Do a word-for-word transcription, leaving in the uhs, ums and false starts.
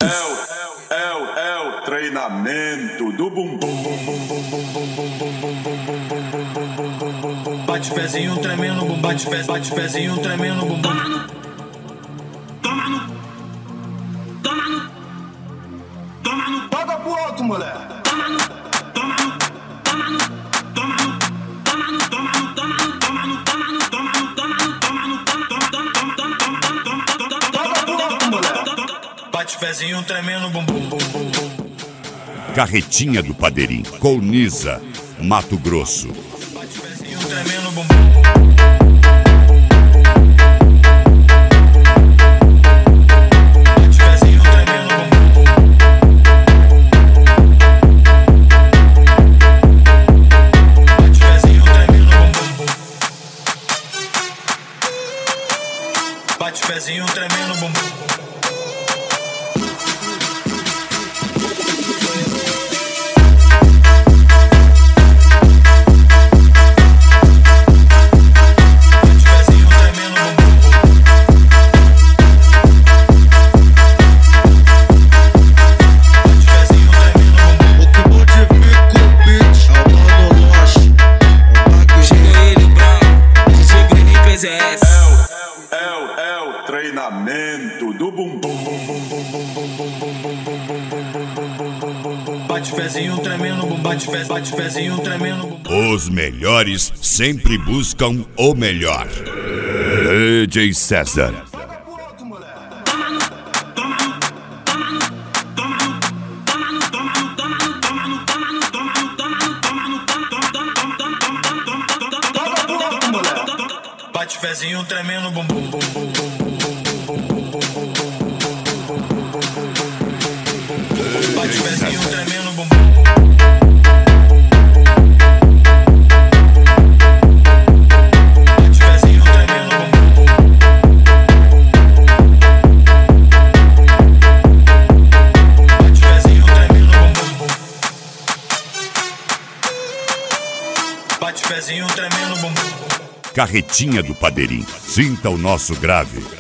É o, é o, é o treinamento do bumbum. Bate pezinho tremendo, bum, bate pé, bate pezinho tremendo, bum. Toma no, toma no, toma no, toma no. Paga pro alto, moleque. Toma no, toma no, toma no, toma no, toma no, toma no, toma no, toma no, toma no, toma no, toma no, toma no, toma, toma, toma, toma, toma, toma, toma, toma, Paga pro alto, moleque. bate pezinho tremendo, bum, bum, bum, bum, bum. Carretinha do Padeirinho, Colniza, Mato Grosso. Bate pezinho tremendo, bum, bum, bum. Bate pezinho tremendo, bum, bum. Treinamento do bumbum. Bate pezinho tremendo, bum, bate pé, bate pezinho tremendo, bum. Os melhores sempre buscam o melhor. D J César. Bate pezinho tremendo, bum, bum, bum, bum, bum. Bate pezinho tremendo, bum, bum. Bate pezinho tremendo, bum, bum. Bate pezinho tremendo, bum, bum. Bate pezinho tremendo, bum, bum. Carretinha do Padeirinho, sinta o nosso grave.